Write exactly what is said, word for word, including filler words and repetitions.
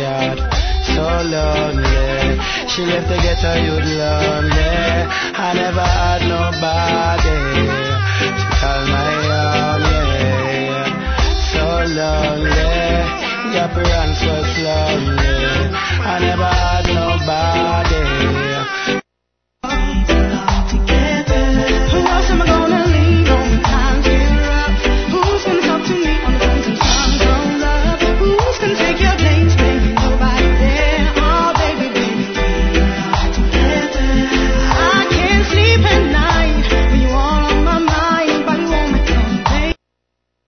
cat, so lonely. She left to get her youth lonely. I never had nobody to call my own, yeah. So lonely, your parents was slow.